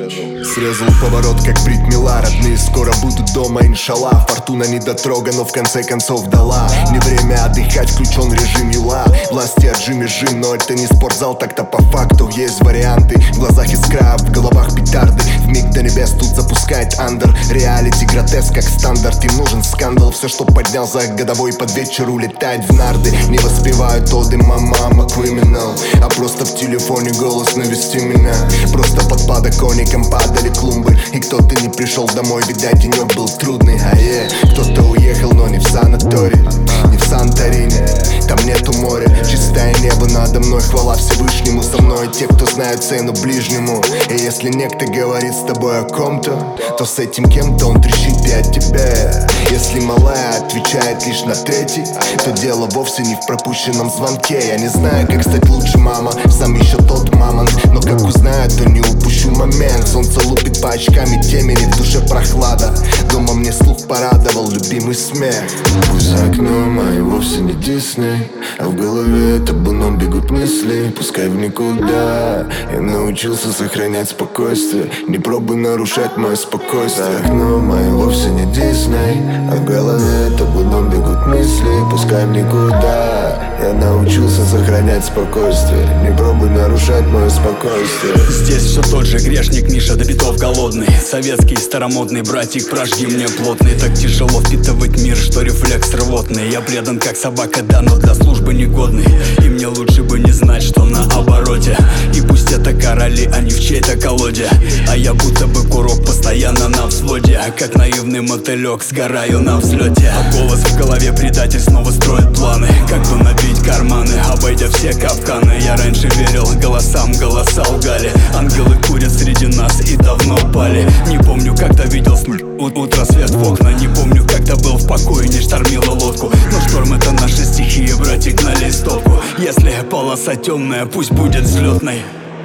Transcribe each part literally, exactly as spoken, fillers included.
Срезал поворот, как Брит Мила. Родные скоро будут дома, иншаллах. Фортуна не дотрога, но в конце концов дала. Не время отдыхать, включен режим юла. Власти отжим и жим, но это не спортзал. Так-то по факту есть варианты. В глазах искра, в головах петарды. Вмиг до небес тут запускает андер. Реалити гротеск, как стандарт. Им нужен скандал. Все, что поднял за годовой, под вечер улетает в нарды. Не воспевают оды мама, криминал, а просто в телефоне голос навести меня. Просто под подоконником падали клумбы. И кто-то не пришел домой, видать, денек был трудный. А е, кто-то уехал, но не в санаторий, не в Санторини. Там нету моря, чистое небо надо мной. Хвала Всевышнему, со мной те, кто знают цену ближнему. И если некто говорит с тобой о ком-то, то с этим кем-то он трещит и от тебя. Если малая отвечает лишь на третий, то дело вовсе не в пропущенном звонке. Я не знаю, как стать лучше, мама, сам еще тот мамонт. Но как узнаю, то не упущу момент. Солнце лупит по очкам и темени, в душе прохлада. Дома мне слух порадовал любимый смех. Пусть за окном мои вовсе не Дисней, а в голове табуном бегут мысли. Пускай в никуда. Я научился сохранять спокойствие. Не пробуй нарушать мое спокойствие. За окном мои вовсе не Дисней, а в голове табуном бегут мысли. Пускай в никуда. Я научился сохранять спокойствие. Не пробуй нарушать мое спокойствие. Здесь все тот же грешник Миша, до битов голодный. Советский старомодный братик, прожги мне плотный. Так тяжело впитывать мир, что рефлекс рвотный. Я предан как собака, да, но для службы негодный. И мне лучше бы не знать, что на обороте. И пусть это короли, а не в чьей-то колоде. А я будто бы курок, постоянно на взводе. Как наивный мотылек, сгораю на взлете. А голос в голове, предатель снова строит планы. Как бы набить карманы, обойдя все капканы. Я раньше верил голосам, голоса лгали. Ангелы курят среди нас и давно пали. Не помню, когда видел сны, утро свет в окна. Не помню, когда был в покое, не штормила лодку. Но шторм это наша стихия, братик, на листовку. Если полоса темная, пусть будет взлетной.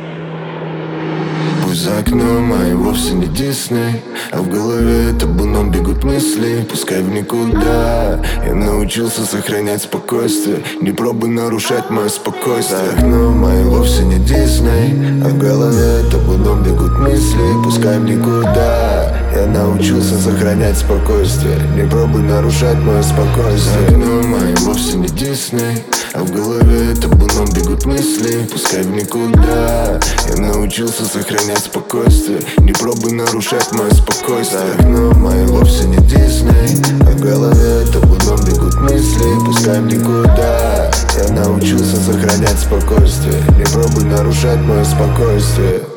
Пусть за окном мои вовсе не Дисней, а в голове табуном бегут мысли. Пускай в никуда. Я научился сохранять спокойствие. Не пробуй нарушать мое спокойствие. За окном мои вовсе не Дисней, а в голове табуном бегут мысли. Пускай в никуда. Я научился сохранять спокойствие. Не пробуй нарушать мое спокойствие. За окном мои вовсе не Дисней, а в голове табуном бегут мысли. Пускай в никуда. Я научился сохранять спокойствие. Не пробуй нарушать мое спокойствие. За окном мои вовсе не Дисней, а в голове табуном бегут мысли. Пускай в никуда. Я научился сохранять спокойствие. Не пробуй нарушать мое спокойствие.